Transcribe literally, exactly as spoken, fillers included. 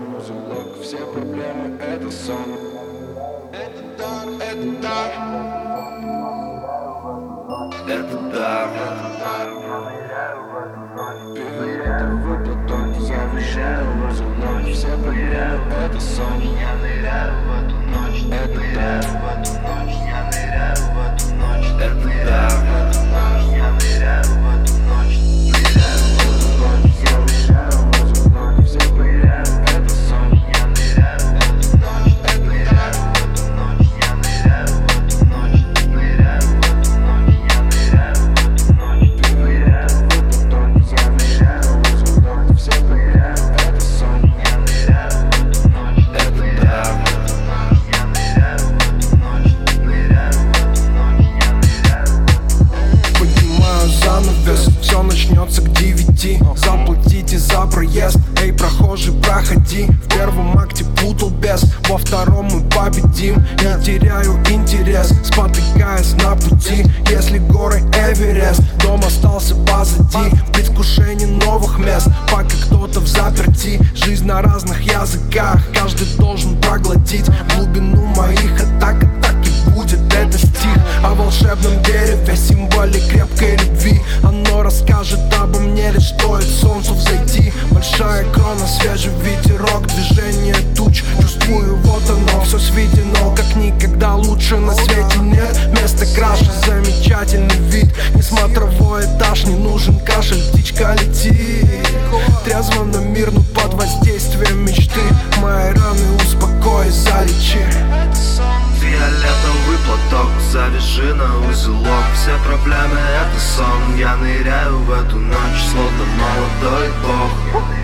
узелок. Все проблемы — это сон. Это дар, это дар. Это дар, это дар. Фиолетовый платок, завышаю в узелок. Все проблемы — это сон. Я ныряю в эту ночь. Это дар, в эту ночь. Я ныряю в эту ночь. Это дар, это дар. Я ныряю в эту ночь. Ныряю в эту ночь. Завышаю в узелок. Все проблемы — это сон. Я ныряю в эту ночь. Это дар, в эту ночь. Я ныряю в эту ночь. Ныряю в эту ночь. Я ныряю в эту ночь. Фиолетовый платок, завышаю в узелок. Все проблемы — это сон. Я ныряю в эту ночь. Это дар, это дар. Я ныряю в эту ночь. Ныряю в эту ночь. Я ныряю в эту ночь. Поднимаю занавес, все начнется к девяти. Заплатите за проезд, эй, прохожий, проходи. В первом акте путал без, во втором мы победим. Не теряю интерес, спотыкаясь на пути. Если горы Эверест, дом остался позади. Предвкушение новых мест, пока кто-то в заперти. Жизнь на разных языках, каждый должен проглотить глубину моих атак. Так и будет это стих о волшебном дереве, символе крепкой любви. Оно расскажет обо мне, лишь стоит солнцу взойти. Большая крона, свежий ветерок, движение туч. Чувствую, вот оно, все сведено, как никогда лучше на свете нет места краше, замечательный вид. Не смотровой этаж, не нужен кашель, птичка летит трезво на мир, но под воздействием мечты. Мои раны успокой, залечи. Фиолетовый платок, завяжи на узелок. Все проблемы — это сон. Я ныряю в эту ночь, словно молодой бог.